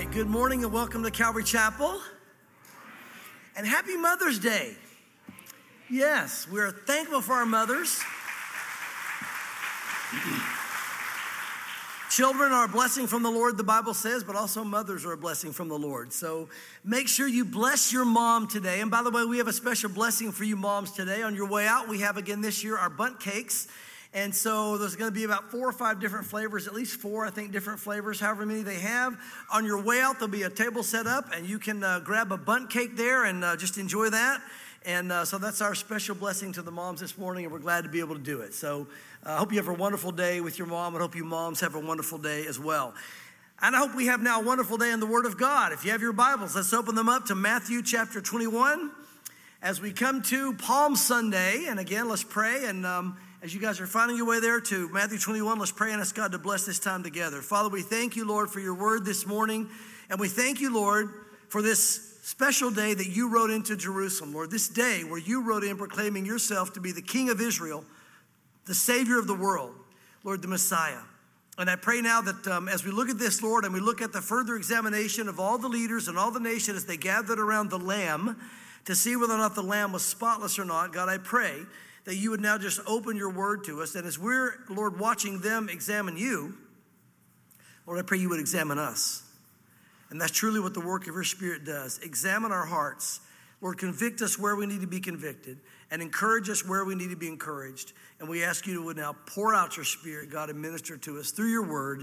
right, good morning and welcome to Calvary Chapel. And happy Mother's Day. Yes, we're thankful for our mothers. Children are a blessing from the Lord, the Bible says, but also mothers are a blessing from the Lord. So make sure you bless your mom today. And by the way, we have a special blessing for you moms today. On your way out, we have again this year our bundt cakes. And so there's going to be about 4 or 5 different flavors, at least 4, I think, different flavors, however many they have. On your way out, there'll be a table set up, and you can grab a bundt cake there and just enjoy that. And so that's our special blessing to the moms this morning, and we're glad to be able to do it. So I hope you have a wonderful day with your mom, and hope you moms have a wonderful day as well. And I hope we have now a wonderful day in the Word of God. If you have your Bibles, let's open them up to Matthew chapter 21 as we come to Palm Sunday. And again, let's pray. And as you guys are finding your way there to Matthew 21, let's pray and ask God to bless this time together. Father, we thank you, Lord, for your word this morning. And we thank you, Lord, for this special day that you rode into Jerusalem, Lord. This day where you rode in proclaiming yourself to be the King of Israel, the Savior of the world, Lord, the Messiah. And I pray now that as we look at this, Lord, and we look at the further examination of all the leaders and all the nation as they gathered around the Lamb to see whether or not the Lamb was spotless or not, God, I pray that you would now just open your word to us. And as we're, Lord, watching them examine you, Lord, I pray you would examine us. And that's truly what the work of your Spirit does. Examine our hearts. Lord, convict us where we need to be convicted and encourage us where we need to be encouraged. And we ask you to now pour out your Spirit, God, and minister to us through your word.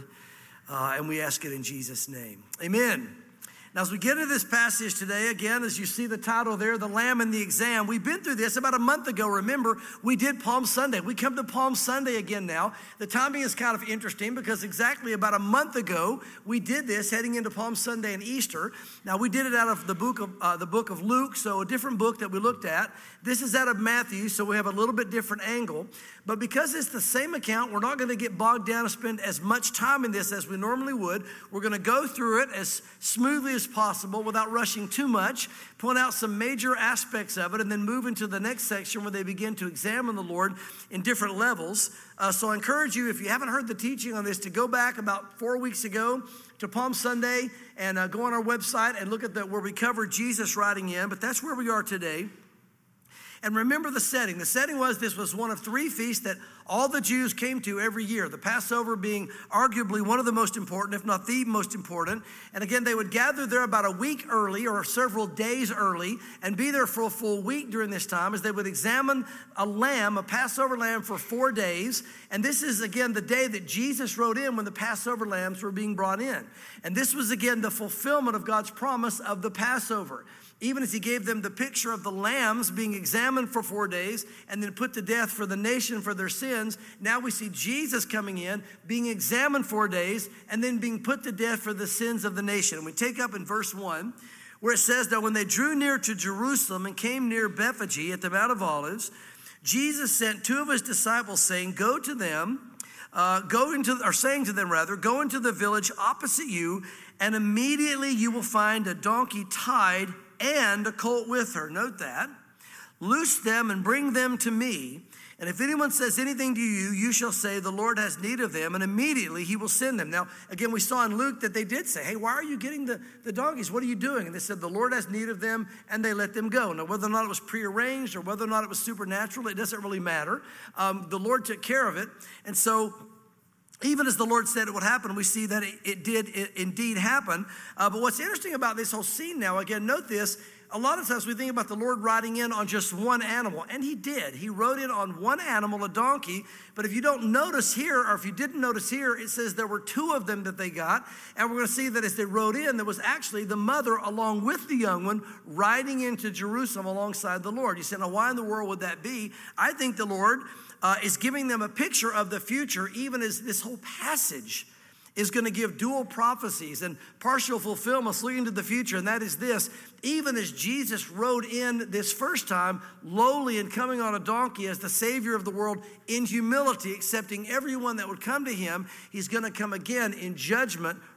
And we ask it in Jesus' name. Amen. Now, as we get into this passage today, again, as you see the title there, The Lamb and the Exam, we've been through this about a month ago. Remember, we did Palm Sunday. We come to Palm Sunday again now. The timing is kind of interesting because exactly about a month ago, we did this heading into Palm Sunday and Easter. Now, we did it out of the book of Luke, so a different book that we looked at. This is out of Matthew, so we have a little bit different angle. But because it's the same account, we're not going to get bogged down and spend as much time in this as we normally would. We're going to go through it as smoothly as possible without rushing too much, point out some major aspects of it, and then move into the next section where they begin to examine the Lord in different levels. So I encourage you, if you haven't heard the teaching on this, to go back about 4 weeks ago to Palm Sunday and go on our website and look at where we covered Jesus riding in. But that's where we are today. And remember the setting. The setting was this was one of 3 feasts that all the Jews came to every year. The Passover being arguably one of the most important, if not the most important. And again, they would gather there about a week early or several days early and be there for a full week during this time as they would examine a lamb, a Passover lamb for 4 days. And this is, again, the day that Jesus rode in when the Passover lambs were being brought in. And this was, again, the fulfillment of God's promise of the Passover. Even as he gave them the picture of the lambs being examined for 4 days and then put to death for the nation for their sins, now we see Jesus coming in, being examined 4 days, and then being put to death for the sins of the nation. And we take up in verse 1, where it says that when they drew near to Jerusalem and came near Bethphage at the Mount of Olives, Jesus sent 2 of his disciples, saying, go into the village opposite you, and immediately you will find a donkey tied and a colt with her. Note that. Loose them and bring them to me. And if anyone says anything to you, you shall say, the Lord has need of them, and immediately he will send them. Now, again, we saw in Luke that they did say, hey, why are you getting the donkeys? What are you doing? And they said, the Lord has need of them, and they let them go. Now, whether or not it was prearranged or whether or not it was supernatural, it doesn't really matter. The Lord took care of it. And so even as the Lord said it would happen, we see that it did indeed happen. But what's interesting about this whole scene now, again, note this. A lot of times we think about the Lord riding in on just one animal, and he did. He rode in on one animal, a donkey. But if you don't notice here, or if you didn't notice here, it says there were 2 of them that they got. And we're going to see that as they rode in, there was actually the mother along with the young one riding into Jerusalem alongside the Lord. You say, now why in the world would that be? I think the Lord is giving them a picture of the future, even as this whole passage is going to give dual prophecies and partial fulfillments looking to the future. And that is this: even as Jesus rode in this first time, lowly and coming on a donkey as the Savior of the world in humility, accepting everyone that would come to him, he's going to come again in judgment,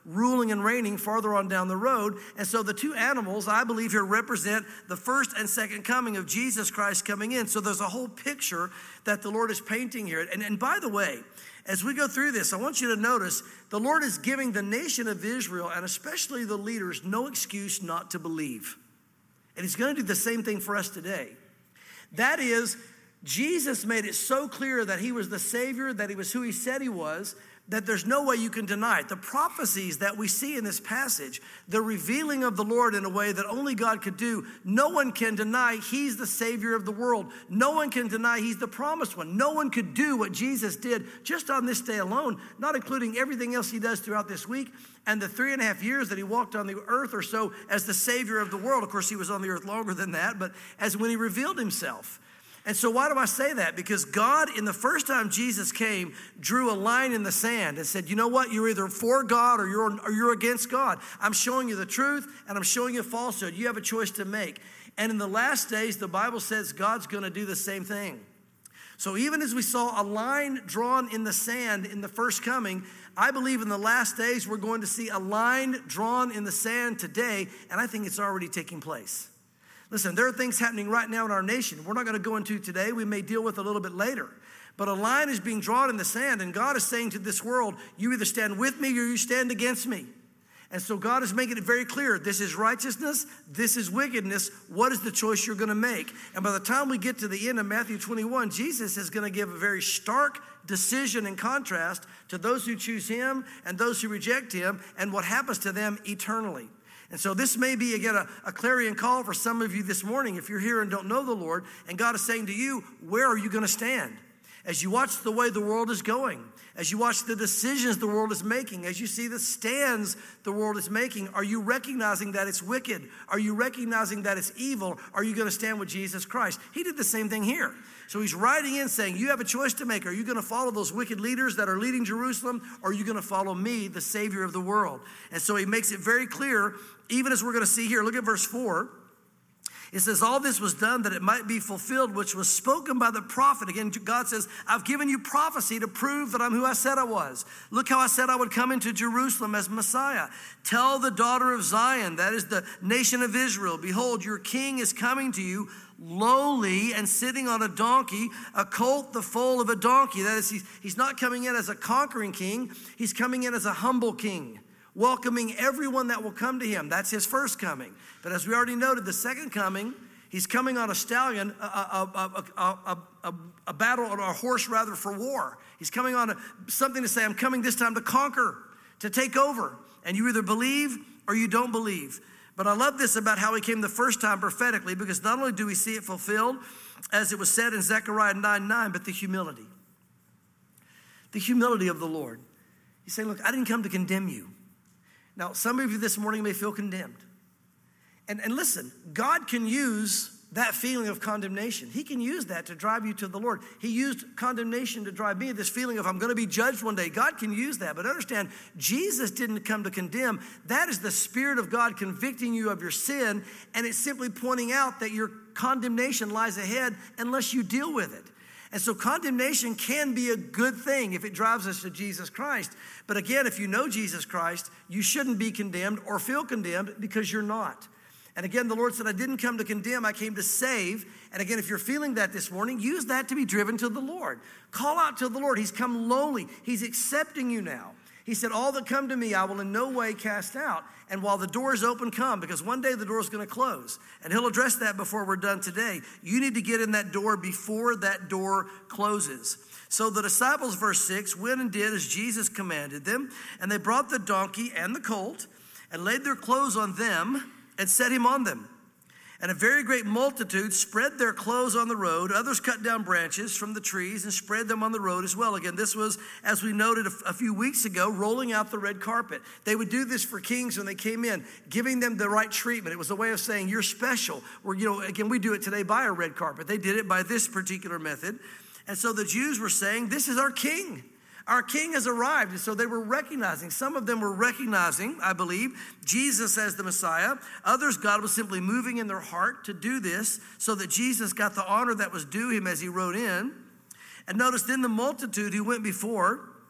ruling and reigning farther on down the road. And so the two animals, I believe, here represent the first and second coming of Jesus Christ coming in. So there's a whole picture that the Lord is painting here. And by the way, as we go through this, I want you to notice the Lord is giving the nation of Israel, and especially the leaders, no excuse not to believe. And he's going to do the same thing for us today. That is, Jesus made it so clear that he was the Savior, that he was who he said he was, that there's no way you can deny it. The prophecies that we see in this passage, the revealing of the Lord in a way that only God could do, no one can deny he's the Savior of the world. No one can deny he's the promised one. No one could do what Jesus did just on this day alone, not including everything else he does throughout this week and the 3.5 years that he walked on the earth or so as the Savior of the world. Of course, he was on the earth longer than that, but as when he revealed himself. And so why do I say that? Because God, in the first time Jesus came, drew a line in the sand and said, you know what? You're either for God or you're against God. I'm showing you the truth and I'm showing you falsehood. You have a choice to make. And in the last days, the Bible says God's going to do the same thing. So even as we saw a line drawn in the sand in the first coming, I believe in the last days we're going to see a line drawn in the sand today, and I think it's already taking place. Listen, there are things happening right now in our nation we're not going to go into today. We may deal with a little bit later. But a line is being drawn in the sand, and God is saying to this world, you either stand with me or you stand against me. And so God is making it very clear. This is righteousness. This is wickedness. What is the choice you're going to make? And by the time we get to the end of Matthew 21, Jesus is going to give a very stark decision and contrast to those who choose him and those who reject him and what happens to them eternally. And so this may be, again, a clarion call for some of you this morning if you're here and don't know the Lord, and God is saying to you, where are you going to stand? As you watch the way the world is going, as you watch the decisions the world is making, as you see the stands the world is making, are you recognizing that it's wicked? Are you recognizing that it's evil? Are you going to stand with Jesus Christ? He did the same thing here. So he's writing in saying, you have a choice to make. Are you going to follow those wicked leaders that are leading Jerusalem, or are you going to follow me, the Savior of the world? And so he makes it very clear, even as we're going to see here. Look at verse 4. It says, all this was done that it might be fulfilled, which was spoken by the prophet. Again, God says, I've given you prophecy to prove that I'm who I said I was. Look how I said I would come into Jerusalem as Messiah. Tell the daughter of Zion, that is the nation of Israel, behold, your king is coming to you, lowly and sitting on a donkey, a colt, the foal of a donkey. That is, he's not coming in as a conquering king. He's coming in as a humble king, welcoming everyone that will come to him. That's his first coming. But as we already noted, the second coming, he's coming on a stallion, a battle, or a horse rather, for war. He's coming on something to say, I'm coming this time to conquer, to take over. And you either believe or you don't believe. But I love this about how he came the first time prophetically, because not only do we see it fulfilled, as it was said in Zechariah 9:9, but the humility. The humility of the Lord. He's saying, look, I didn't come to condemn you. Now, some of you this morning may feel condemned. And listen, God can use that feeling of condemnation. He can use that to drive you to the Lord. He used condemnation to drive me, this feeling of I'm going to be judged one day. God can use that. But understand, Jesus didn't come to condemn. That is the Spirit of God convicting you of your sin, and it's simply pointing out that your condemnation lies ahead unless you deal with it. And so condemnation can be a good thing if it drives us to Jesus Christ. But again, if you know Jesus Christ, you shouldn't be condemned or feel condemned, because you're not. And again, the Lord said, I didn't come to condemn, I came to save. And again, if you're feeling that this morning, use that to be driven to the Lord. Call out to the Lord. He's come lowly. He's accepting you now. He said, all that come to me, I will in no way cast out. And while the door is open, come, because one day the door is going to close. And he'll address that before we're done today. You need to get in that door before that door closes. So the disciples, verse 6, went and did as Jesus commanded them. And they brought the donkey and the colt and laid their clothes on them and set him on them. And a very great multitude spread their clothes on the road. Others cut down branches from the trees and spread them on the road as well. Again, this was, as we noted a few weeks ago, rolling out the red carpet. They would do this for kings when they came in, giving them the right treatment. It was a way of saying, you're special. Or, again, we do it today by a red carpet. They did it by this particular method. And so the Jews were saying, this is our king. Our king has arrived. And so they were recognizing, some of them were recognizing, I believe, Jesus as the Messiah. Others, God was simply moving in their heart to do this so that Jesus got the honor that was due him as he rode in. And notice then the multitude who went before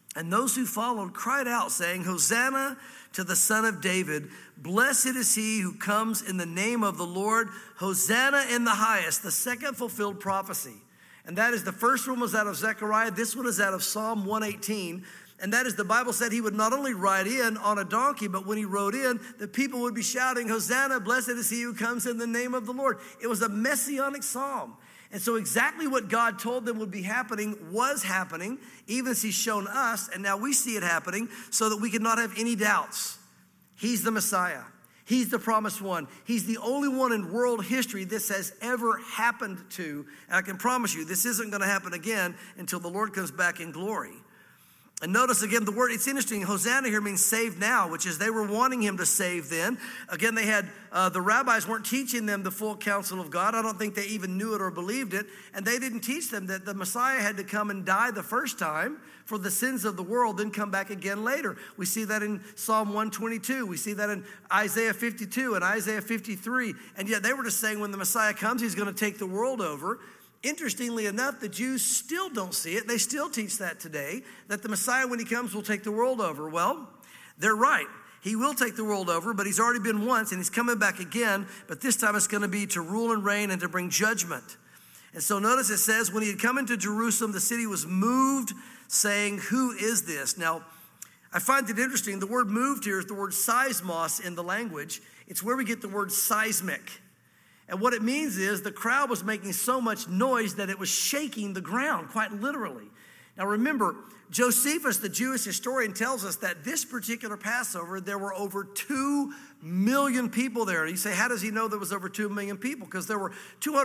And those who followed cried out, saying, Hosanna to the Son of David. Blessed is he who comes in the name of the Lord. Hosanna in the highest. The second fulfilled prophecy. And that is, the first one was out of Zechariah. This one is out of Psalm 118. And that is, the Bible said he would not only ride in on a donkey, but when he rode in, the people would be shouting, Hosanna, blessed is he who comes in the name of the Lord. It was a messianic psalm. And so exactly what God told them would be happening was happening, even as he's shown us, and now we see it happening so that we can not have any doubts. He's the Messiah. He's the promised one. He's the only one in world history this has ever happened to. And I can promise you, this isn't going to happen again until the Lord comes back in glory. And notice again the word, it's interesting, Hosanna here means save now, which is they were wanting him to save then. Again, they had, the rabbis weren't teaching them the full counsel of God. I don't think they even knew it or believed it. And they didn't teach them that the Messiah had to come and die the first time for the sins of the world, then come back again later. We see that in Psalm 122. We see that in Isaiah 52 and Isaiah 53. And yet they were just saying when the Messiah comes, he's going to take the world over. Interestingly enough, the Jews still don't see it. They still teach that today, that the Messiah, when he comes, will take the world over. Well, they're right. He will take the world over, but he's already been once, and he's coming back again. But this time it's going to be to rule and reign and to bring judgment. And so notice it says, when he had come into Jerusalem, the city was moved, saying, who is this? Now, I find it interesting. The word moved here is the word seismos in the language. It's where we get the word seismic. And what it means is the crowd was making so much noise that it was shaking the ground, quite literally. Now remember, Josephus, the Jewish historian, tells us that this particular Passover, there were over 2 million people there. And you say, how does he know there was over 2 million people? Because there were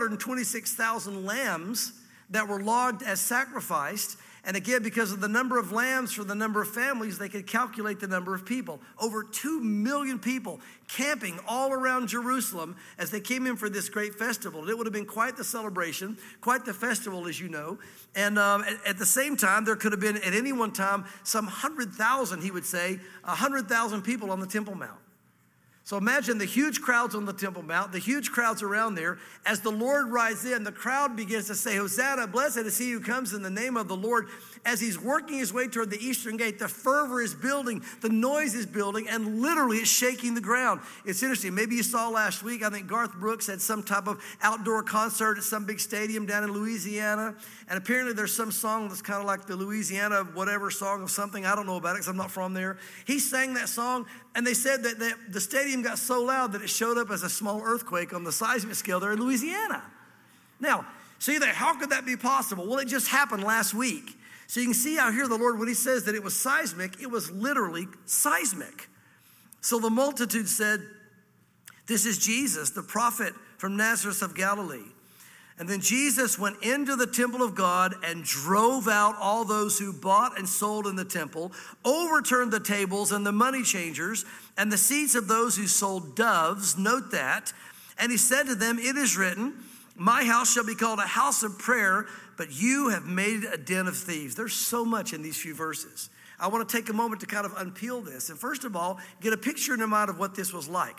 226,000 lambs that were logged as sacrificed. And again, because of the number of lambs for the number of families, they could calculate the number of people. Over 2 million people camping all around Jerusalem as they came in for this great festival. And it would have been quite the celebration, quite the festival, as you know. And at the same time, there could have been at any one time some 100,000, he would say, 100,000 people on the Temple Mount. So imagine the huge crowds on the Temple Mount, the huge crowds around there. As the Lord rides in, the crowd begins to say, Hosanna, blessed is he who comes in the name of the Lord. As he's working his way toward the eastern gate, the fervor is building, the noise is building, and literally it's shaking the ground. It's interesting. Maybe you saw last week, I think Garth Brooks had some type of outdoor concert at some big stadium down in Louisiana. And apparently there's some song that's kind of like the Louisiana whatever song of something. I don't know about it because I'm not from there. He sang that song, and they said that the stadium got so loud that it showed up as a small earthquake on the seismic scale there in Louisiana. Now, so you think, how could that be possible? Well, it just happened last week. So you can see out here the Lord, when he says that it was seismic, it was literally seismic. So the multitude said, this is Jesus, the prophet from Nazareth of Galilee. And then Jesus went into the temple of God and drove out all those who bought and sold in the temple, overturned the tables and the money changers and the seats of those who sold doves. Note that. And he said to them, it is written, my house shall be called a house of prayer, but you have made it a den of thieves. There's so much in these few verses. I want to take a moment to kind of unpeel this. And first of all, get a picture in your mind of what this was like.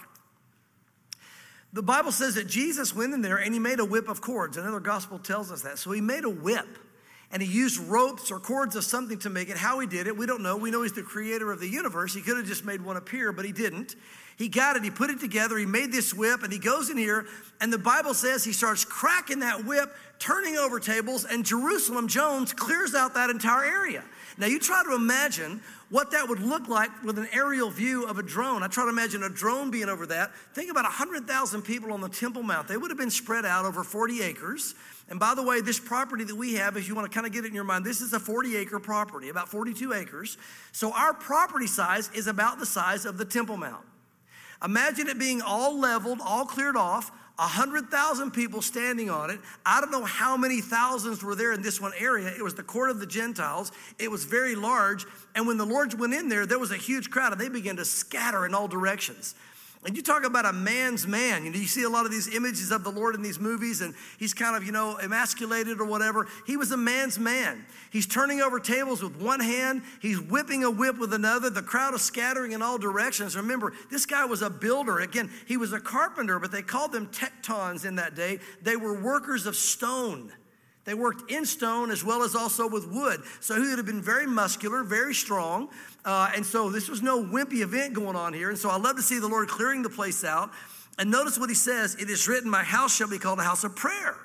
The Bible says that Jesus went in there and he made a whip of cords. Another gospel tells us that. So he made a whip and he used ropes or cords of something to make it. How he did it, we don't know. We know he's the creator of the universe. He could have just made one appear, but he didn't. He got it, he put it together, he made this whip, and he goes in here, and the Bible says he starts cracking that whip, turning over tables, and Jerusalem Jones clears out that entire area. Now you try to imagine what that would look like with an aerial view of a drone. I try to imagine a drone being over that. Think about 100,000 people on the Temple Mount. They would have been spread out over 40 acres. And by the way, this property that we have, if you want to kind of get it in your mind, this is a 40-acre property, about 42 acres. So our property size is about the size of the Temple Mount. Imagine it being all leveled, all cleared off, 100,000 people standing on it. I don't know how many thousands were there in this one area. It was the court of the Gentiles. It was very large. And when the Lord went in there, there was a huge crowd, and they began to scatter in all directions. And you talk about a man's man. You know, you see a lot of these images of the Lord in these movies, and he's kind of, emasculated or whatever. He was a man's man. He's turning over tables with one hand. He's whipping a whip with another. The crowd is scattering in all directions. Remember, this guy was a builder. Again, he was a carpenter, but they called them tectons in that day. They were workers of stone. They worked in stone as well as also with wood. So he would have been very muscular, very strong. And so this was no wimpy event going on here. And so I love to see the Lord clearing the place out. And notice what he says, it is written, my house shall be called a house of prayer.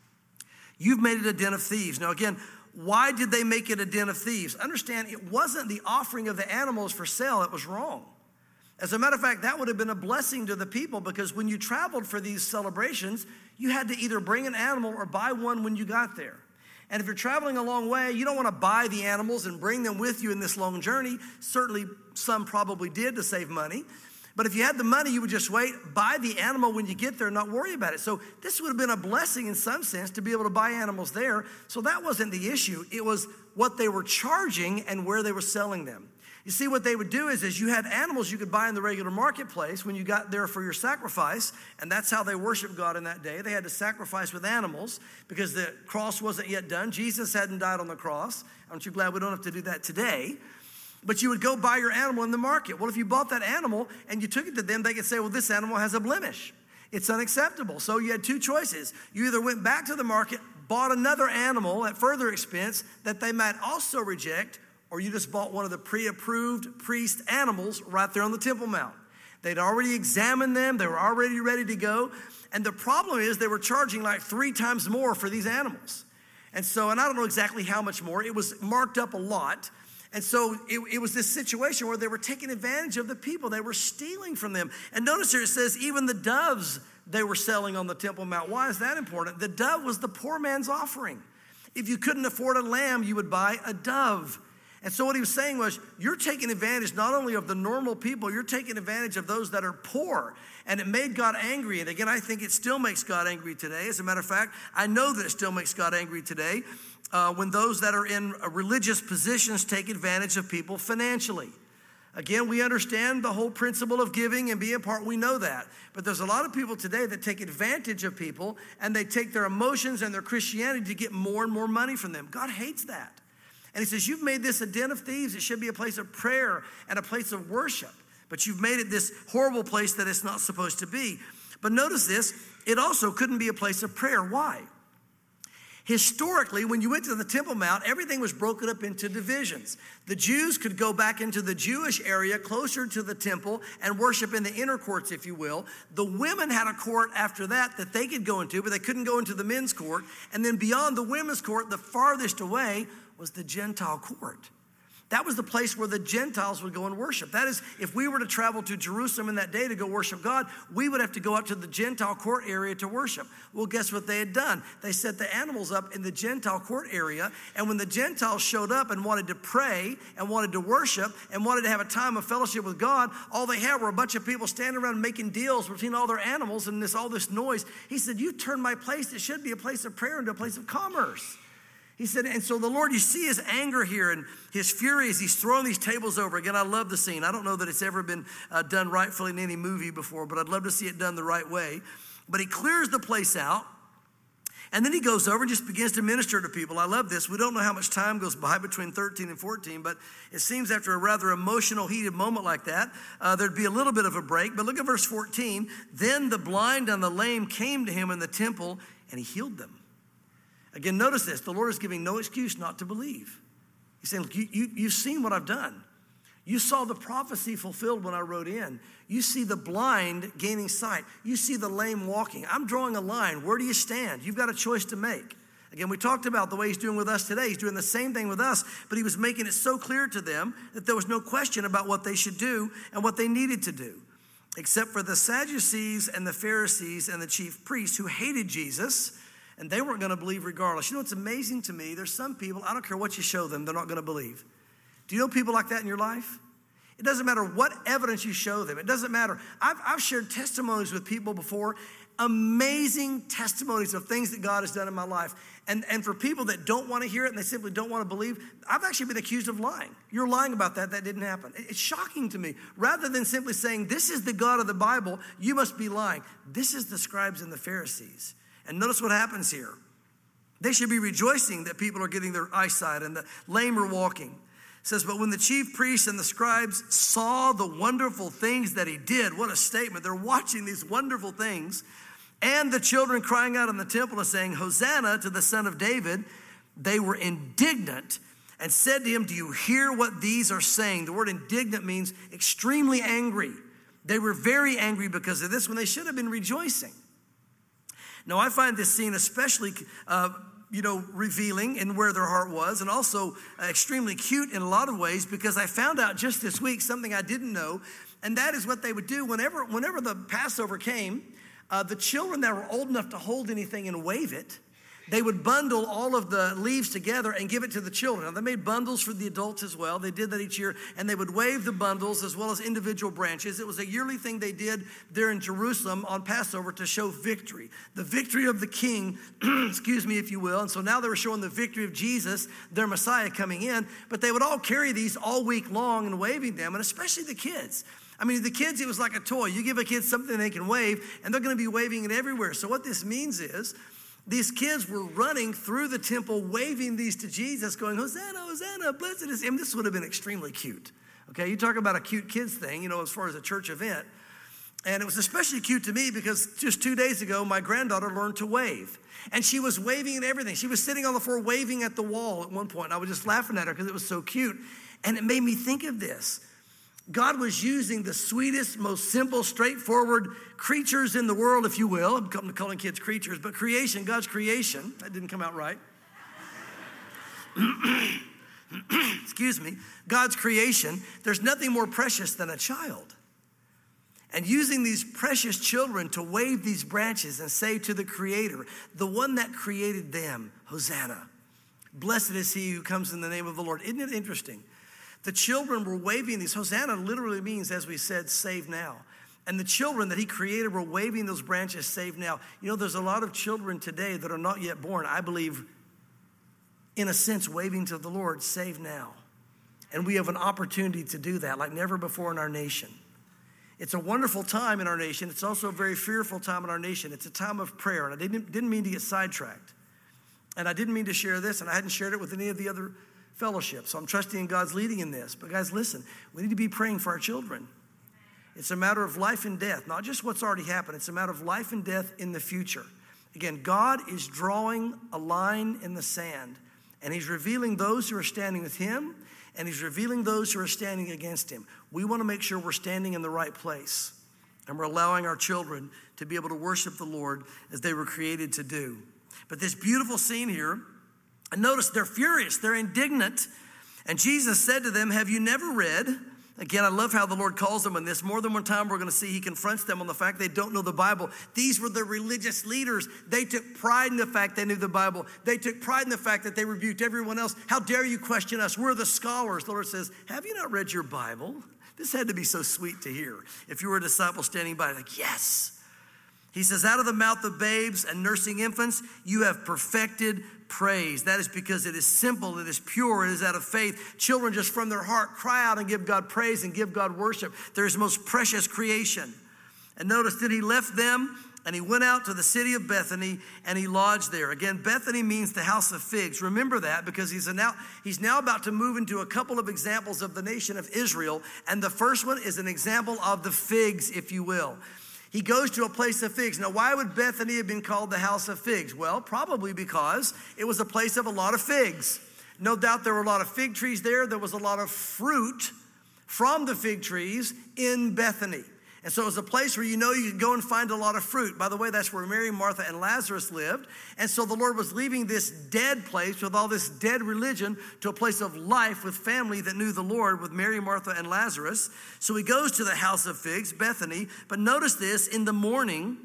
You've made it a den of thieves. Now again, why did they make it a den of thieves? Understand, it wasn't the offering of the animals for sale that was wrong. As a matter of fact, that would have been a blessing to the people, because when you traveled for these celebrations, you had to either bring an animal or buy one when you got there. And if you're traveling a long way, you don't want to buy the animals and bring them with you in this long journey. Certainly, some probably did to save money. But if you had the money, you would just wait, buy the animal when you get there, and not worry about it. So this would have been a blessing in some sense to be able to buy animals there. So that wasn't the issue. It was what they were charging and where they were selling them. You see, what they would do is you had animals you could buy in the regular marketplace when you got there for your sacrifice, and that's how they worshiped God in that day. They had to sacrifice with animals because the cross wasn't yet done. Jesus hadn't died on the cross. Aren't you glad we don't have to do that today? But you would go buy your animal in the market. Well, if you bought that animal and you took it to them, they could say, well, this animal has a blemish. It's unacceptable. So you had two choices. You either went back to the market, bought another animal at further expense that they might also reject, or you just bought one of the pre-approved priest animals right there on the Temple Mount. They'd already examined them. They were already ready to go. And the problem is they were charging like 3 times more for these animals. And I don't know exactly how much more. It was marked up a lot. And so it was this situation where they were taking advantage of the people. They were stealing from them. And notice here it says even the doves they were selling on the Temple Mount. Why is that important? The dove was the poor man's offering. If you couldn't afford a lamb, you would buy a dove. And so what he was saying was, you're taking advantage not only of the normal people, you're taking advantage of those that are poor. And it made God angry. And again, I think it still makes God angry today. As a matter of fact, I know that it still makes God angry today when those that are in religious positions take advantage of people financially. Again, we understand the whole principle of giving and being part. We know that. But there's a lot of people today that take advantage of people, and they take their emotions and their Christianity to get more and more money from them. God hates that. And he says, you've made this a den of thieves. It should be a place of prayer and a place of worship. But you've made it this horrible place that it's not supposed to be. But notice this, it also couldn't be a place of prayer. Why? Historically, when you went to the Temple Mount, everything was broken up into divisions. The Jews could go back into the Jewish area closer to the temple and worship in the inner courts, if you will. The women had a court after that they could go into, but they couldn't go into the men's court. And then beyond the women's court, the farthest away was the Gentile court. That was the place where the Gentiles would go and worship. That is, if we were to travel to Jerusalem in that day to go worship God, we would have to go out to the Gentile court area to worship. Well, guess what they had done? They set the animals up in the Gentile court area, and when the Gentiles showed up and wanted to pray and wanted to worship and wanted to have a time of fellowship with God, all they had were a bunch of people standing around making deals between all their animals and all this noise. He said, you turned my place that should be a place of prayer into a place of commerce. He said, and so the Lord, you see his anger here and his fury as he's throwing these tables over. Again, I love the scene. I don't know that it's ever been done rightfully in any movie before, but I'd love to see it done the right way. But he clears the place out, and then he goes over and just begins to minister to people. I love this. We don't know how much time goes by between 13 and 14, but it seems after a rather emotional, heated moment like that, there'd be a little bit of a break. But look at verse 14. Then the blind and the lame came to him in the temple, and he healed them. Again, notice this. The Lord is giving no excuse not to believe. He's saying, look, you've seen what I've done. You saw the prophecy fulfilled when I wrote in. You see the blind gaining sight. You see the lame walking. I'm drawing a line. Where do you stand? You've got a choice to make. Again, we talked about the way he's doing with us today. He's doing the same thing with us, but he was making it so clear to them that there was no question about what they should do and what they needed to do, except for the Sadducees and the Pharisees and the chief priests who hated Jesus. And they weren't going to believe regardless. You know what's amazing to me? There's some people, I don't care what you show them, they're not going to believe. Do you know people like that in your life? It doesn't matter what evidence you show them. It doesn't matter. I've shared testimonies with people before, amazing testimonies of things that God has done in my life. And for people that don't want to hear it and they simply don't want to believe, I've actually been accused of lying. You're lying about that. That didn't happen. It's shocking to me. Rather than simply saying, this is the God of the Bible, you must be lying. This is the scribes and the Pharisees. And notice what happens here. They should be rejoicing that people are getting their eyesight and the lame are walking. It says, but when the chief priests and the scribes saw the wonderful things that he did, what a statement. They're watching these wonderful things. and the children crying out in the temple and saying, Hosanna to the Son of David, they were indignant and said to him, do you hear what these are saying? The word indignant means extremely angry. They were very angry because of this when they should have been rejoicing. Now, I find this scene especially revealing in where their heart was, and also extremely cute in a lot of ways, because I found out just this week something I didn't know, and that is what they would do whenever the Passover came. The children that were old enough to hold anything and wave it, they would bundle all of the leaves together and give it to the children. Now, they made bundles for the adults as well. They did that each year, and they would wave the bundles as well as individual branches. It was a yearly thing they did there in Jerusalem on Passover to show victory. The victory of the king, excuse me, if you will. And so now they were showing the victory of Jesus, their Messiah, coming in. But they would all carry these all week long and waving them, and especially the kids. I mean, the kids, it was like a toy. You give a kid something they can wave, and they're going to be waving it everywhere. So what this means is, these kids were running through the temple, waving these to Jesus, going, Hosanna, Hosanna, blessed is him. This would have been extremely cute. Okay, you talk about a cute kids thing, as far as a church event. And it was especially cute to me because just 2 days ago, my granddaughter learned to wave. And she was waving at everything. She was sitting on the floor waving at the wall at one point. And I was just laughing at her because it was so cute. And it made me think of this. God was using the sweetest, most simple, straightforward creatures in the world, if you will. I'm calling kids creatures, but creation, God's creation. That didn't come out right. Excuse me. God's creation. There's nothing more precious than a child. And using these precious children to wave these branches and say to the Creator, the one that created them, Hosanna. Blessed is he who comes in the name of the Lord. Isn't it interesting? The children were waving these. Hosanna literally means, as we said, save now. And the children that he created were waving those branches, save now. There's a lot of children today that are not yet born, I believe, in a sense, waving to the Lord, save now. And we have an opportunity to do that like never before in our nation. It's a wonderful time in our nation. It's also a very fearful time in our nation. It's a time of prayer. And I didn't mean to get sidetracked. And I didn't mean to share this, and I hadn't shared it with any of the other fellowship. So I'm trusting in God's leading in this. But guys, listen, we need to be praying for our children. It's a matter of life and death, not just what's already happened. It's a matter of life and death in the future. Again, God is drawing a line in the sand, and he's revealing those who are standing with him, and he's revealing those who are standing against him. We want to make sure we're standing in the right place, and we're allowing our children to be able to worship the Lord as they were created to do. But this beautiful scene here, and notice they're furious, they're indignant. And Jesus said to them, have you never read? Again, I love how the Lord calls them in this. More than one time we're going to see he confronts them on the fact they don't know the Bible. These were the religious leaders. They took pride in the fact they knew the Bible. They took pride in the fact that they rebuked everyone else. How dare you question us? We're the scholars. The Lord says, have you not read your Bible? This had to be so sweet to hear. If you were a disciple standing by, like, yes. He says, out of the mouth of babes and nursing infants, you have perfected praise. That is because it is simple, it is pure, it is out of faith. Children just from their heart cry out and give God praise and give God worship. They're his most precious creation. And notice that he left them and he went out to the city of Bethany and he lodged there. Again, Bethany means the house of figs. Remember that because he's now about to move into a couple of examples of the nation of Israel. And the first one is an example of the figs, if you will. He goes to a place of figs. Now, why would Bethany have been called the house of figs? Well, probably because it was a place of a lot of figs. No doubt there were a lot of fig trees there. There was a lot of fruit from the fig trees in Bethany. And so it was a place where you could go and find a lot of fruit. By the way, that's where Mary, Martha, and Lazarus lived. And so the Lord was leaving this dead place with all this dead religion to a place of life with family that knew the Lord with Mary, Martha, and Lazarus. So he goes to the house of figs, Bethany. But notice this, in the morning,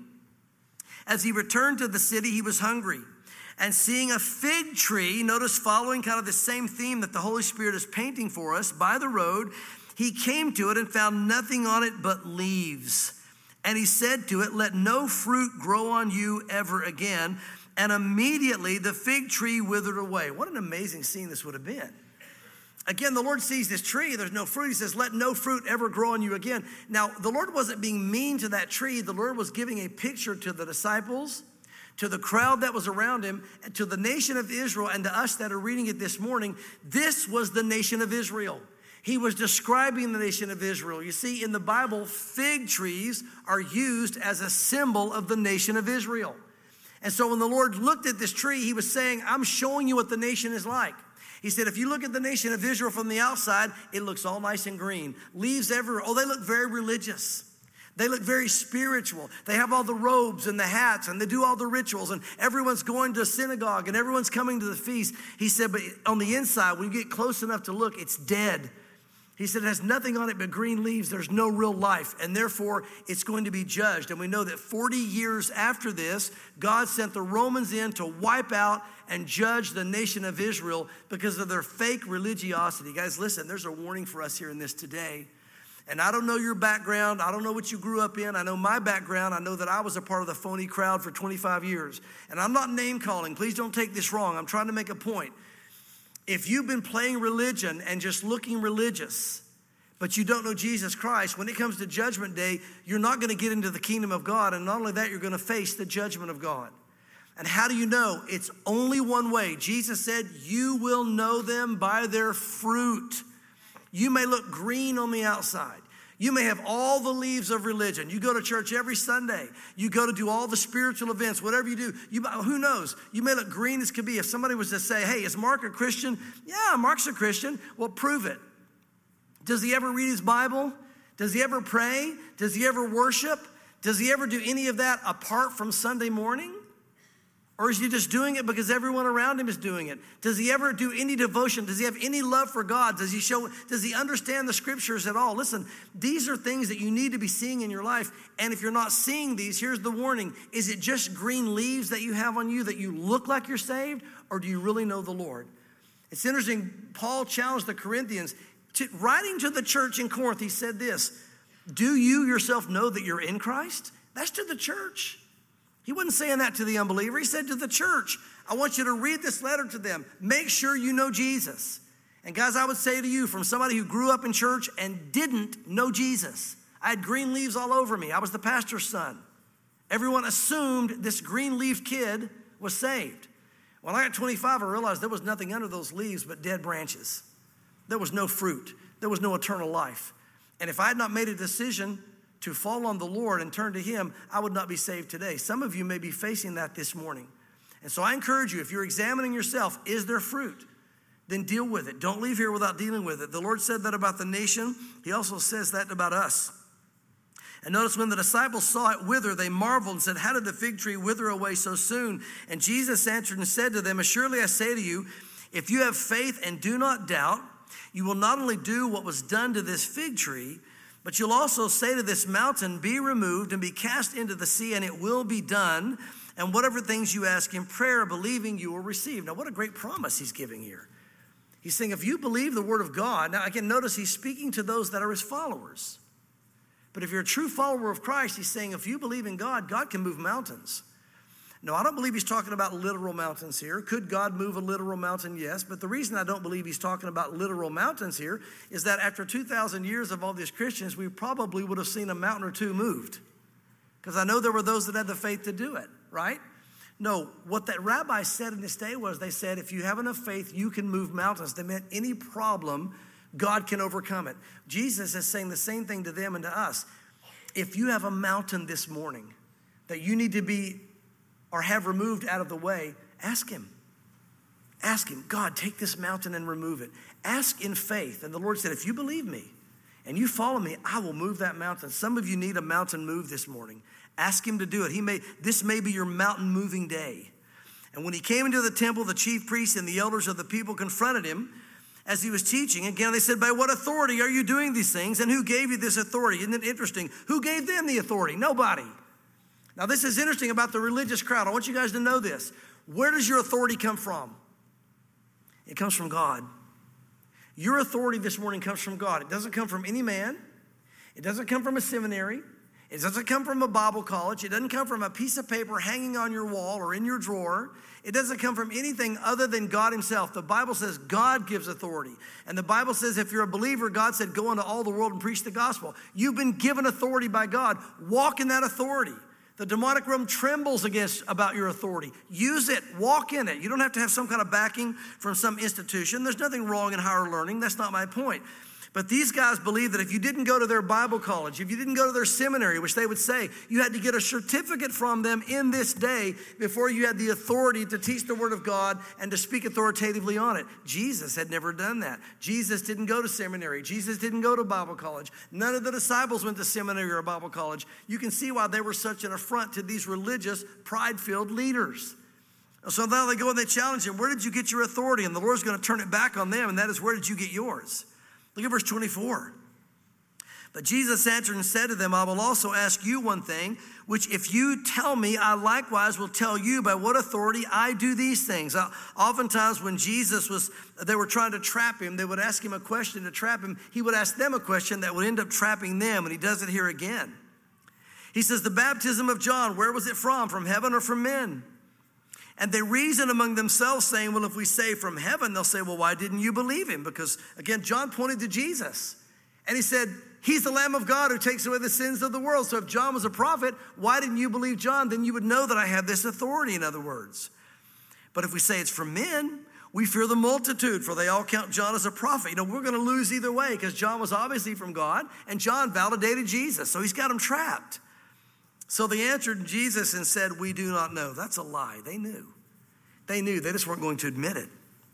as he returned to the city, he was hungry. And seeing a fig tree, notice following kind of the same theme that the Holy Spirit is painting for us by the road, he came to it and found nothing on it but leaves. And he said to it, let no fruit grow on you ever again. And immediately the fig tree withered away. What an amazing scene this would have been. Again, the Lord sees this tree, there's no fruit. He says, let no fruit ever grow on you again. Now, the Lord wasn't being mean to that tree. The Lord was giving a picture to the disciples, to the crowd that was around him, and to the nation of Israel, and to us that are reading it this morning. This was the nation of Israel. He was describing the nation of Israel. You see, in the Bible, fig trees are used as a symbol of the nation of Israel. And so when the Lord looked at this tree, he was saying, I'm showing you what the nation is like. He said, if you look at the nation of Israel from the outside, it looks all nice and green. Leaves everywhere. Oh, they look very religious. They look very spiritual. They have all the robes and the hats, and they do all the rituals, and everyone's going to synagogue, and everyone's coming to the feast. He said, but on the inside, when you get close enough to look, it's dead. He said, it has nothing on it but green leaves. There's no real life, and therefore it's going to be judged. And we know that 40 years after this, God sent the Romans in to wipe out and judge the nation of Israel because of their fake religiosity. Guys, listen, there's a warning for us here in this today. And I don't know your background. I don't know what you grew up in. I know my background. I know that I was a part of the phony crowd for 25 years. And I'm not name calling. Please don't take this wrong. I'm trying to make a point. If you've been playing religion and just looking religious, but you don't know Jesus Christ, when it comes to judgment day, you're not going to get into the kingdom of God. And not only that, you're going to face the judgment of God. And how do you know? It's only one way. Jesus said, you will know them by their fruit. You may look green on the outside. You may have all the leaves of religion. You go to church every Sunday. You go to do all the spiritual events, whatever you do. Who knows? You may look green as could be. If somebody was to say, hey, is Mark a Christian? Yeah, Mark's a Christian. Well, prove it. Does he ever read his Bible? Does he ever pray? Does he ever worship? Does he ever do any of that apart from Sunday morning? Or is he just doing it because everyone around him is doing it? Does he ever do any devotion? Does he have any love for God? Does he understand the scriptures at all? Listen, these are things that you need to be seeing in your life. And if you're not seeing these, here's the warning. Is it just green leaves that you have on you that you look like you're saved? Or do you really know the Lord? It's interesting. Paul challenged the Corinthians. Writing to the church in Corinth, he said this, do you yourself know that you're in Christ? That's to the church. He wasn't saying that to the unbeliever. He said to the church, I want you to read this letter to them. Make sure you know Jesus. And guys, I would say to you, from somebody who grew up in church and didn't know Jesus, I had green leaves all over me. I was the pastor's son. Everyone assumed this green-leafed kid was saved. When I got 25, I realized there was nothing under those leaves but dead branches. There was no fruit. There was no eternal life. And if I had not made a decision to fall on the Lord and turn to him, I would not be saved today. Some of you may be facing that this morning. And so I encourage you, if you're examining yourself, is there fruit? Then deal with it. Don't leave here without dealing with it. The Lord said that about the nation. He also says that about us. And notice when the disciples saw it wither, they marveled and said, how did the fig tree wither away so soon? And Jesus answered and said to them, assuredly I say to you, if you have faith and do not doubt, you will not only do what was done to this fig tree, but you'll also say to this mountain, be removed and be cast into the sea, and it will be done. And whatever things you ask in prayer, believing, you will receive. Now, what a great promise he's giving here. He's saying, if you believe the word of God, now again, notice he's speaking to those that are his followers. But if you're a true follower of Christ, he's saying, if you believe in God, God can move mountains. No, I don't believe he's talking about literal mountains here. Could God move a literal mountain? Yes. But the reason I don't believe he's talking about literal mountains here is that after 2,000 years of all these Christians, we probably would have seen a mountain or two moved. Because I know there were those that had the faith to do it, right? No, what that rabbi said in this day was, they said, if you have enough faith, you can move mountains. They meant any problem, God can overcome it. Jesus is saying the same thing to them and to us. If you have a mountain this morning that you need to be or have removed out of the way, ask him. Ask him, God, take this mountain and remove it. Ask in faith. And the Lord said, if you believe me and you follow me, I will move that mountain. Some of you need a mountain move this morning. Ask him to do it. This may be your mountain moving day. And when he came into the temple, the chief priests and the elders of the people confronted him as he was teaching. Again, they said, by what authority are you doing these things? And who gave you this authority? Isn't it interesting? Who gave them the authority? Nobody. Now, this is interesting about the religious crowd. I want you guys to know this. Where does your authority come from? It comes from God. Your authority this morning comes from God. It doesn't come from any man. It doesn't come from a seminary. It doesn't come from a Bible college. It doesn't come from a piece of paper hanging on your wall or in your drawer. It doesn't come from anything other than God himself. The Bible says God gives authority. And the Bible says if you're a believer, God said, go into all the world and preach the gospel. You've been given authority by God. Walk in that authority. The demonic realm trembles about your authority. Use it. Walk in it. You don't have to have some kind of backing from some institution. There's nothing wrong in higher learning. That's not my point. But these guys believed that if you didn't go to their Bible college, if you didn't go to their seminary, which they would say, you had to get a certificate from them in this day before you had the authority to teach the Word of God and to speak authoritatively on it. Jesus had never done that. Jesus didn't go to seminary. Jesus didn't go to Bible college. None of the disciples went to seminary or Bible college. You can see why they were such an affront to these religious, pride-filled leaders. So now they go and they challenge him. Where did you get your authority? And the Lord's going to turn it back on them, and that is, where did you get yours? Look at verse 24. But Jesus answered and said to them, I will also ask you one thing, which if you tell me, I likewise will tell you by what authority I do these things. Oftentimes when they were trying to trap him, they would ask him a question to trap him. He would ask them a question that would end up trapping them, and he does it here again. He says, the baptism of John, where was it from? From heaven or from men? And they reason among themselves, saying, well, if we say from heaven, they'll say, well, why didn't you believe him? Because, again, John pointed to Jesus. And he said, he's the Lamb of God who takes away the sins of the world. So if John was a prophet, why didn't you believe John? Then you would know that I have this authority, in other words. But if we say it's from men, we fear the multitude, for they all count John as a prophet. We're going to lose either way, because John was obviously from God, and John validated Jesus. So he's got them trapped. So they answered Jesus and said, we do not know. That's a lie. They knew. They knew. They just weren't going to admit it.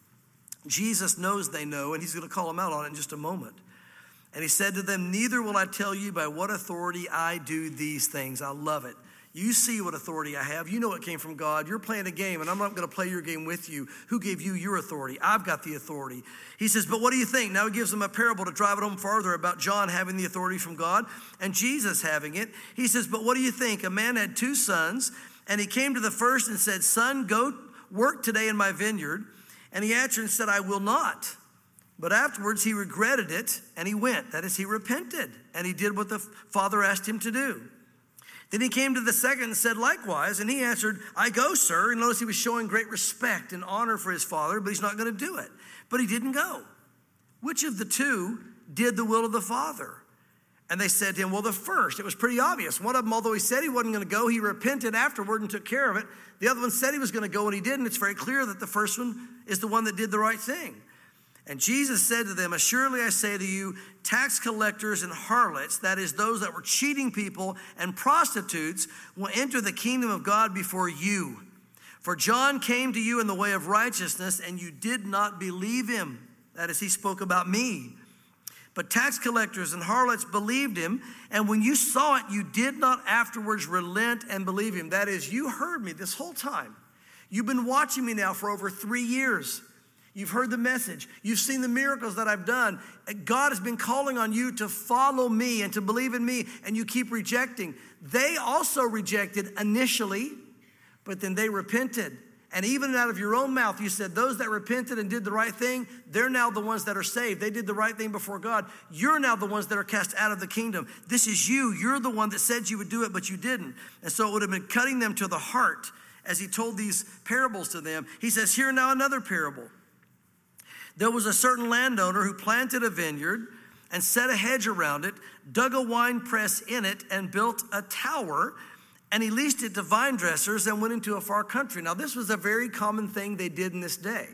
Jesus knows they know, and he's going to call them out on it in just a moment. And he said to them, neither will I tell you by what authority I do these things. I love it. You see what authority I have. You know it came from God. You're playing a game, and I'm not going to play your game with you. Who gave you your authority? I've got the authority. He says, but what do you think? Now he gives them a parable to drive it home farther about John having the authority from God and Jesus having it. He says, but what do you think? A man had 2 sons, and he came to the first and said, son, go work today in my vineyard. And he answered and said, I will not. But afterwards he regretted it, and he went. That is, he repented, and he did what the father asked him to do. Then he came to the second and said likewise, and he answered, I go, sir. And notice he was showing great respect and honor for his father, but he's not going to do it. But he didn't go. Which of the 2 did the will of the father? And they said to him, well, the first. It was pretty obvious. One of them, although he said he wasn't going to go, he repented afterward and took care of it. The other one said he was going to go, and he didn't. It's very clear that the first one is the one that did the right thing. And Jesus said to them, assuredly I say to you, tax collectors and harlots, that is, those that were cheating people, and prostitutes, will enter the kingdom of God before you. For John came to you in the way of righteousness, and you did not believe him. That is, he spoke about me. But tax collectors and harlots believed him, and when you saw it, you did not afterwards relent and believe him. That is, you heard me this whole time. You've been watching me now for over 3 years. You've heard the message. You've seen the miracles that I've done. God has been calling on you to follow me and to believe in me, and you keep rejecting. They also rejected initially, but then they repented. And even out of your own mouth, you said those that repented and did the right thing, they're now the ones that are saved. They did the right thing before God. You're now the ones that are cast out of the kingdom. This is you. You're the one that said you would do it, but you didn't. And so it would have been cutting them to the heart as he told these parables to them. He says, here now another parable. There was a certain landowner who planted a vineyard and set a hedge around it, dug a wine press in it, and built a tower, and he leased it to vine dressers and went into a far country. Now, this was a very common thing they did in this day.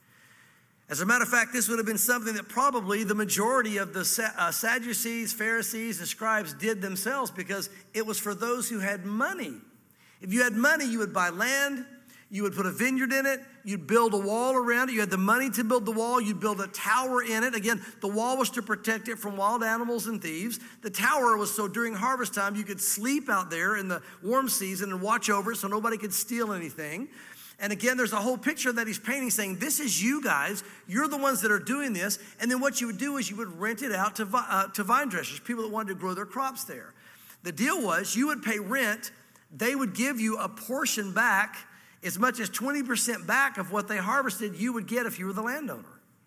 As a matter of fact, this would have been something that probably the majority of the Sadducees, Pharisees, and scribes did themselves, because it was for those who had money. If you had money, you would buy land, you would put a vineyard in it, you'd build a wall around it. You had the money to build the wall, you'd build a tower in it. Again, the wall was to protect it from wild animals and thieves. The tower was so during harvest time you could sleep out there in the warm season and watch over it so nobody could steal anything. And again, there's a whole picture that he's painting saying, this is you guys, you're the ones that are doing this. And then what you would do is you would rent it out to vine dressers, people that wanted to grow their crops there. The deal was you would pay rent, they would give you a portion back. As much as 20% back of what they harvested, you would get if you were the landowner.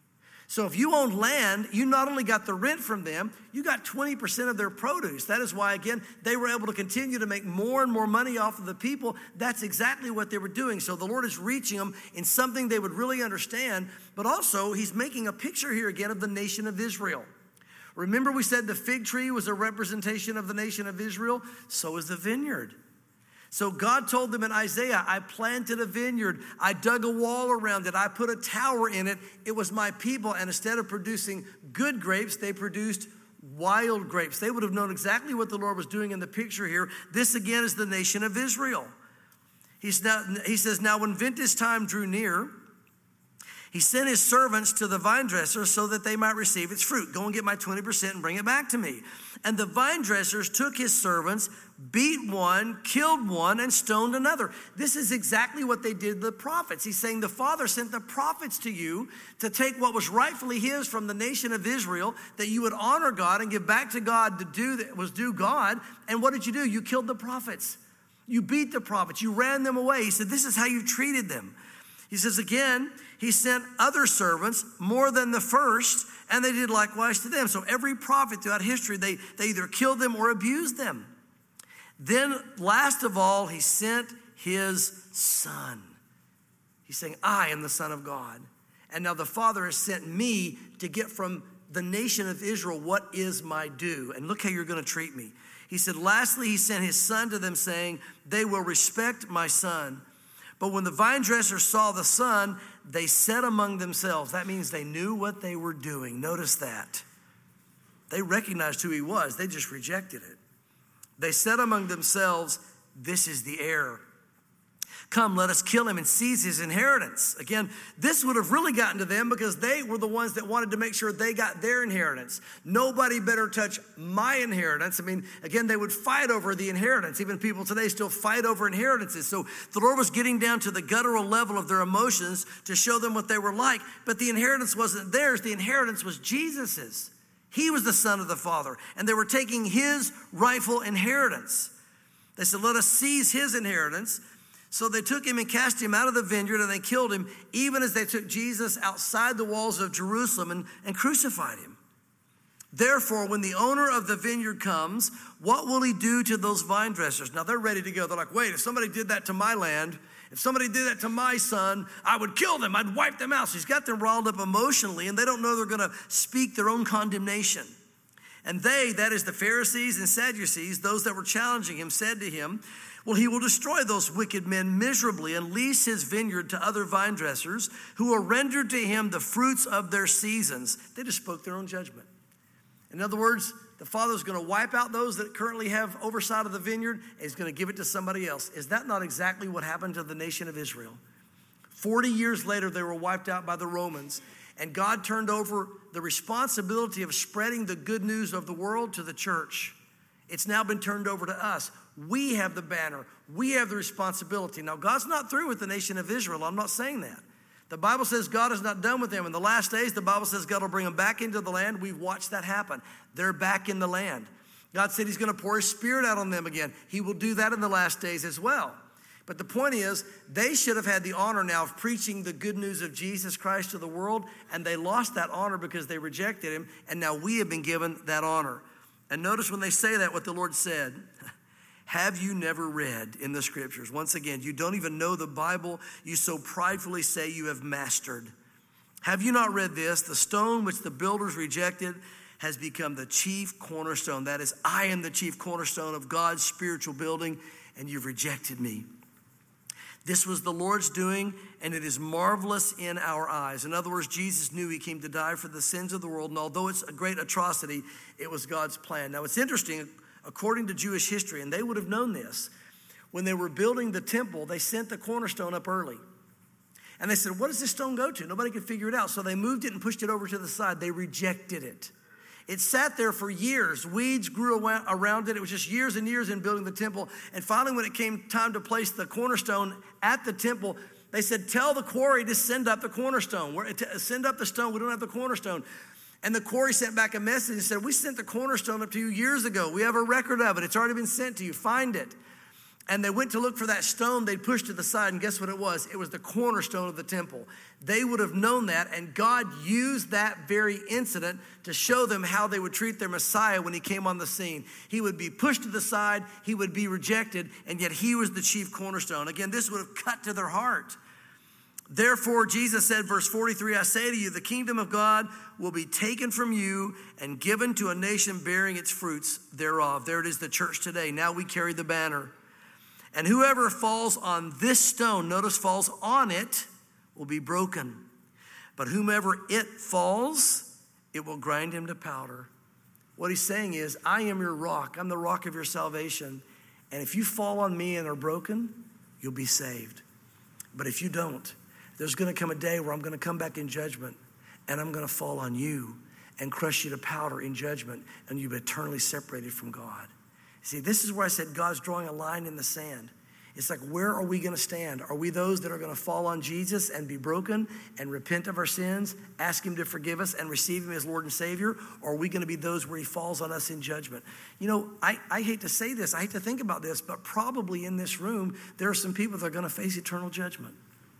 So if you owned land, you not only got the rent from them, you got 20% of their produce. That is why, again, they were able to continue to make more and more money off of the people. That's exactly what they were doing. So the Lord is reaching them in something they would really understand, but also he's making a picture here again of the nation of Israel. Remember we said the fig tree was a representation of the nation of Israel? So is the vineyard. So God told them in Isaiah, I planted a vineyard. I dug a wall around it. I put a tower in it. It was my people. And instead of producing good grapes, they produced wild grapes. They would have known exactly what the Lord was doing in the picture here. This again is the nation of Israel. He says, now when vintage time drew near, he sent his servants to the vine dressers so that they might receive its fruit. Go and get my 20% and bring it back to me. And the vine dressers took his servants, beat one, killed one, and stoned another. This is exactly what they did to the prophets. He's saying the Father sent the prophets to you to take what was rightfully his from the nation of Israel, that you would honor God and give back to God to do that was due God. And what did you do? You killed the prophets. You beat the prophets. You ran them away. He said, this is how you treated them. He says again, he sent other servants more than the first, and they did likewise to them. So every prophet throughout history, they either killed them or abused them. Then last of all, he sent his son. He's saying, I am the Son of God. And now the Father has sent me to get from the nation of Israel what is my due. And look how you're going to treat me. He said, lastly, he sent his son to them, saying, they will respect my son. But when the vine dressers saw the son, they said among themselves. That means they knew what they were doing. Notice that. They recognized who he was. They just rejected it. They said among themselves, this is the heir. Come, let us kill him and seize his inheritance. Again, this would have really gotten to them because they were the ones that wanted to make sure they got their inheritance. Nobody better touch my inheritance. I mean, again, they would fight over the inheritance. Even people today still fight over inheritances. So the Lord was getting down to the guttural level of their emotions to show them what they were like. But the inheritance wasn't theirs. The inheritance was Jesus's. He was the Son of the Father. And they were taking his rightful inheritance. They said, let us seize his inheritance. So they took him and cast him out of the vineyard, and they killed him, even as they took Jesus outside the walls of Jerusalem and crucified him. Therefore, when the owner of the vineyard comes, what will he do to those vine dressers? Now they're ready to go. They're like, wait, if somebody did that to my land, if somebody did that to my son, I would kill them. I'd wipe them out. So he's got them riled up emotionally, and they don't know they're going to speak their own condemnation. And they, that is the Pharisees and Sadducees, those that were challenging him, said to him, well, he will destroy those wicked men miserably and lease his vineyard to other vine dressers who will render to him the fruits of their seasons. They just spoke their own judgment. In other words, the Father's going to wipe out those that currently have oversight of the vineyard, and he's going to give it to somebody else. Is that not exactly what happened to the nation of Israel? 40 years later, they were wiped out by the Romans, and God turned over the responsibility of spreading the good news of the world to the church. It's now been turned over to us. We have the banner. We have the responsibility. Now, God's not through with the nation of Israel. I'm not saying that. The Bible says God is not done with them. In the last days, the Bible says God will bring them back into the land. We've watched that happen. They're back in the land. God said he's going to pour his Spirit out on them again. He will do that in the last days as well. But the point is, they should have had the honor now of preaching the good news of Jesus Christ to the world, and they lost that honor because they rejected him, and now we have been given that honor. And notice when they say that, what the Lord said. Have you never read in the scriptures? Once again, you don't even know the Bible. You so pridefully say you have mastered. Have you not read this? The stone which the builders rejected has become the chief cornerstone. That is, I am the chief cornerstone of God's spiritual building, and you've rejected me. This was the Lord's doing, and it is marvelous in our eyes. In other words, Jesus knew he came to die for the sins of the world, and although it's a great atrocity, it was God's plan. Now, it's interesting, according to Jewish history, and they would have known this, when they were building the temple, they sent the cornerstone up early. And they said, what does this stone go to? Nobody could figure it out. So they moved it and pushed it over to the side. They rejected it. It sat there for years. Weeds grew around it. It was just years and years in building the temple. And finally, when it came time to place the cornerstone at the temple, they said, tell the quarry to send up the cornerstone. Send up the stone. We don't have the cornerstone. And the quarry sent back a message and said, we sent the cornerstone up to you years ago. We have a record of it. It's already been sent to you. Find it. And they went to look for that stone they'd pushed to the side, and guess what it was? It was the cornerstone of the temple. They would have known that, and God used that very incident to show them how they would treat their Messiah when he came on the scene. He would be pushed to the side, he would be rejected, and yet he was the chief cornerstone. Again, this would have cut to their heart. Therefore, Jesus said, verse 43, I say to you, the kingdom of God will be taken from you and given to a nation bearing its fruits thereof. There it is, the church today. Now we carry the banner. And whoever falls on this stone, notice falls on it, will be broken. But whomever it falls, it will grind him to powder. What he's saying is, I am your rock. I'm the rock of your salvation. And if you fall on me and are broken, you'll be saved. But if you don't, there's going to come a day where I'm going to come back in judgment, and I'm going to fall on you and crush you to powder in judgment, and you'll be eternally separated from God. See, this is where I said God's drawing a line in the sand. It's like, where are we going to stand? Are we those that are going to fall on Jesus and be broken and repent of our sins, ask him to forgive us and receive him as Lord and Savior? Or are we going to be those where he falls on us in judgment? You know, I hate to say this, I hate to think about this, but probably in this room, there are some people that are going to face eternal judgment.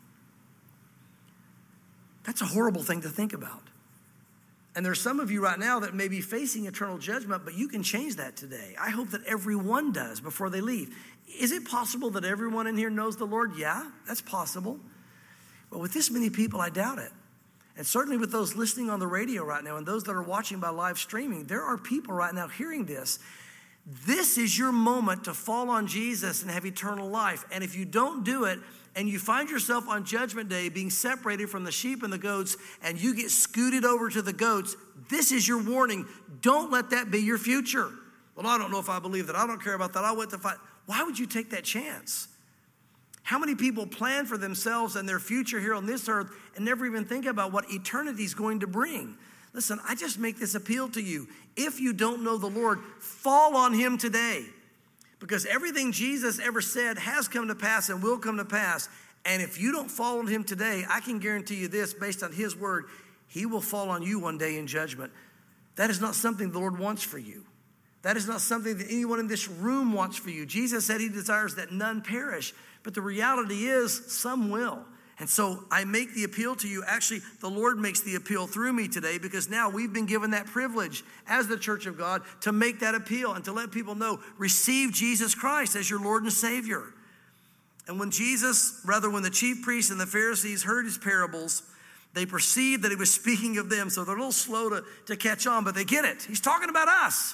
That's a horrible thing to think about. And there's some of you right now that may be facing eternal judgment, but you can change that today. I hope that everyone does before they leave. Is it possible that everyone in here knows the Lord? Yeah, that's possible. But with this many people, I doubt it. And certainly with those listening on the radio right now and those that are watching by live streaming, there are people right now hearing this. This is your moment to fall on Jesus and have eternal life. And if you don't do it, and you find yourself on Judgment Day being separated from the sheep and the goats, and you get scooted over to the goats, this is your warning. Don't let that be your future. Well, I don't know if I believe that. I don't care about that. I went to fight. Why would you take that chance? How many people plan for themselves and their future here on this earth and never even think about what eternity is going to bring? Listen, I just make this appeal to you. If you don't know the Lord, fall on him today. Because everything Jesus ever said has come to pass and will come to pass. And if you don't fall on him today, I can guarantee you this, based on his word, he will fall on you one day in judgment. That is not something the Lord wants for you. That is not something that anyone in this room wants for you. Jesus said he desires that none perish. But the reality is, some will. And so I make the appeal to you. Actually, the Lord makes the appeal through me today, because now we've been given that privilege as the church of God to make that appeal and to let people know, receive Jesus Christ as your Lord and Savior. And when the chief priests and the Pharisees heard his parables, they perceived that he was speaking of them. So they're a little slow to catch on, but they get it. He's talking about us.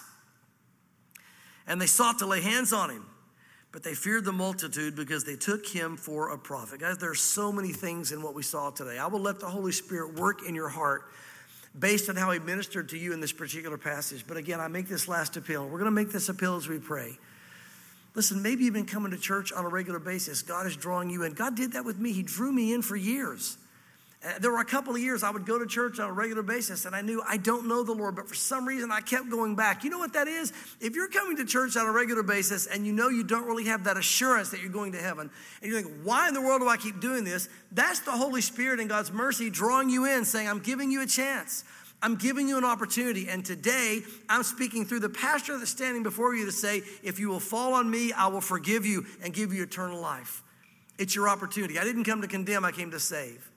And they sought to lay hands on him. But they feared the multitude because they took him for a prophet. Guys, there are so many things in what we saw today. I will let the Holy Spirit work in your heart based on how he ministered to you in this particular passage. But again, I make this last appeal. We're going to make this appeal as we pray. Listen, maybe you've been coming to church on a regular basis. God is drawing you in. God did that with me. He drew me in for years. There were a couple of years I would go to church on a regular basis, and I knew I don't know the Lord, but for some reason I kept going back. You know what that is? If you're coming to church on a regular basis and you know you don't really have that assurance that you're going to heaven, and you think, why in the world do I keep doing this? That's the Holy Spirit and God's mercy drawing you in, saying, I'm giving you a chance. I'm giving you an opportunity. And today I'm speaking through the pastor that's standing before you to say, if you will fall on me, I will forgive you and give you eternal life. It's your opportunity. I didn't come to condemn, I came to save.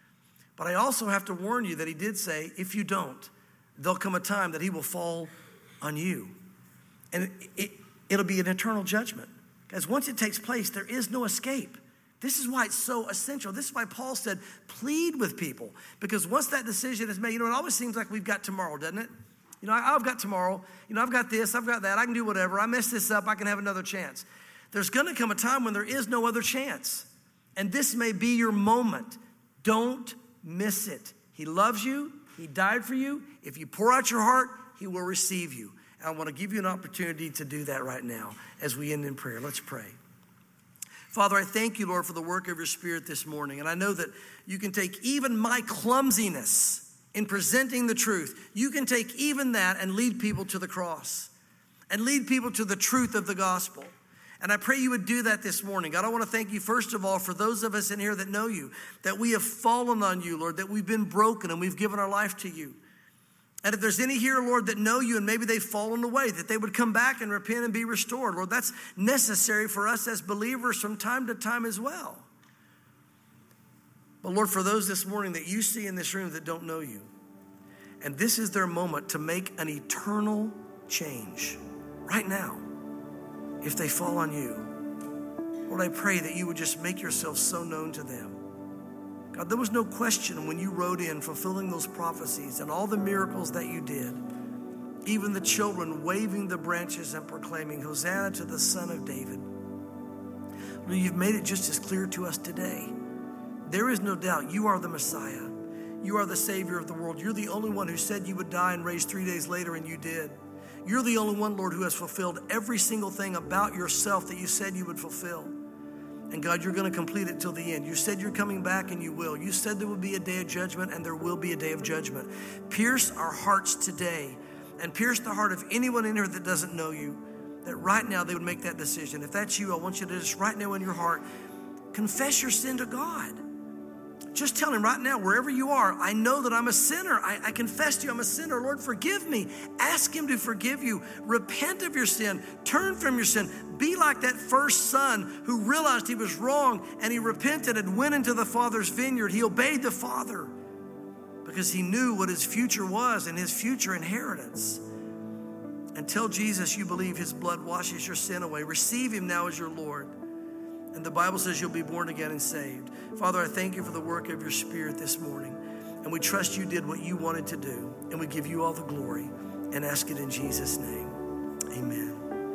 But I also have to warn you that he did say, if you don't, there'll come a time that he will fall on you. And it'll be an eternal judgment. Because once it takes place, there is no escape. This is why it's so essential. This is why Paul said, plead with people. Because once that decision is made, it always seems like we've got tomorrow, doesn't it? I've got tomorrow. I've got this, I've got that. I can do whatever. I mess this up, I can have another chance. There's going to come a time when there is no other chance. And this may be your moment. Don't miss it. He loves you. He died for you. If you pour out your heart, he will receive you. And I want to give you an opportunity to do that right now as we end in prayer. Let's pray. Father, I thank you, Lord, for the work of your Spirit this morning. And I know that you can take even my clumsiness in presenting the truth. You can take even that and lead people to the cross and lead people to the truth of the gospel. And I pray you would do that this morning. God, I want to thank you, first of all, for those of us in here that know you, that we have fallen on you, Lord, that we've been broken and we've given our life to you. And if there's any here, Lord, that know you and maybe they've fallen away, that they would come back and repent and be restored. Lord, that's necessary for us as believers from time to time as well. But Lord, for those this morning that you see in this room that don't know you, and this is their moment to make an eternal change right now. If they fall on you, Lord, I pray that you would just make yourself so known to them. God, there was no question when you rode in fulfilling those prophecies and all the miracles that you did, even the children waving the branches and proclaiming, Hosanna to the Son of David. You've made it just as clear to us today. There is no doubt you are the Messiah. You are the Savior of the world. You're the only one who said you would die and raise 3 days later, and you did. You're the only one, Lord, who has fulfilled every single thing about yourself that you said you would fulfill. And God, you're going to complete it till the end. You said you're coming back, and you will. You said there would be a day of judgment, and there will be a day of judgment. Pierce our hearts today, and pierce the heart of anyone in here that doesn't know you, that right now they would make that decision. If that's you, I want you to just right now in your heart, confess your sin to God. Just tell him right now, wherever you are, I know that I'm a sinner. I confess to you I'm a sinner. Lord, forgive me. Ask him to forgive you. Repent of your sin. Turn from your sin. Be like that first son who realized he was wrong, and he repented and went into the Father's vineyard. He obeyed the Father because he knew what his future was and his future inheritance. And tell Jesus you believe his blood washes your sin away. Receive him now as your Lord. And the Bible says you'll be born again and saved. Father, I thank you for the work of your Spirit this morning. And we trust you did what you wanted to do. And we give you all the glory and ask it in Jesus' name. Amen.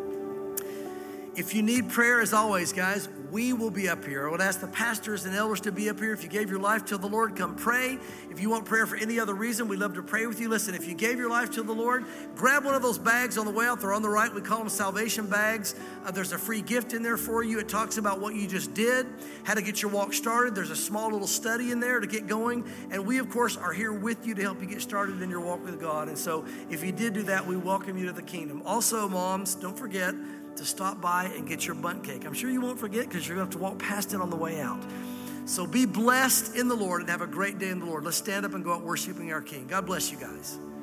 If you need prayer, as always, guys, we will be up here. I would ask the pastors and elders to be up here. If you gave your life to the Lord, come pray. If you want prayer for any other reason, we'd love to pray with you. Listen, if you gave your life to the Lord, grab one of those bags on the way out. They're on the right. We call them salvation bags. There's a free gift in there for you. It talks about what you just did, how to get your walk started. There's a small little study in there to get going. And we, of course, are here with you to help you get started in your walk with God. And so if you did do that, we welcome you to the kingdom. Also, moms, don't forget to stop by and get your bundt cake. I'm sure you won't forget because you're going to have to walk past it on the way out. So be blessed in the Lord and have a great day in the Lord. Let's stand up and go out worshiping our King. God bless you guys.